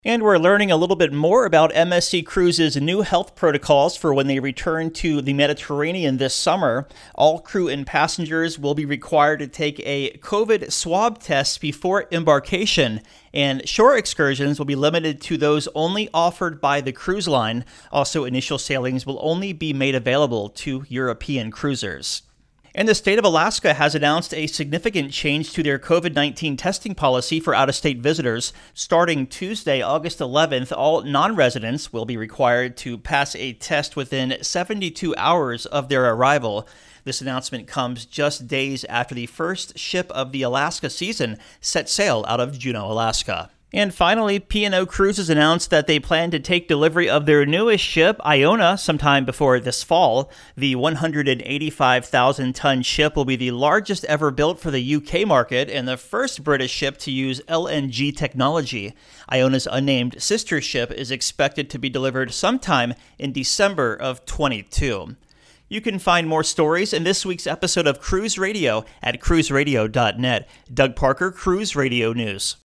And we're learning a little bit more about MSC Cruises' new health protocols for when they return to the Mediterranean this summer. All crew and passengers will be required to take a COVID swab test before embarkation, and shore excursions will be limited to those only offered by the cruise line. Also, initial sailings will only be made available to European cruisers. And the state of Alaska has announced a significant change to their COVID-19 testing policy for out-of-state visitors. Starting Tuesday, August 11th, all non-residents will be required to pass a test within 72 hours of their arrival. This announcement comes just days after the first ship of the Alaska season set sail out of Juneau, Alaska. And finally, P&O Cruises announced that they plan to take delivery of their newest ship, Iona, sometime before this fall. The 185,000-ton ship will be the largest ever built for the UK market and the first British ship to use LNG technology. Iona's unnamed sister ship is expected to be delivered sometime in December of 2022. You can find more stories in this week's episode of Cruise Radio at cruiseradio.net. Doug Parker, Cruise Radio News.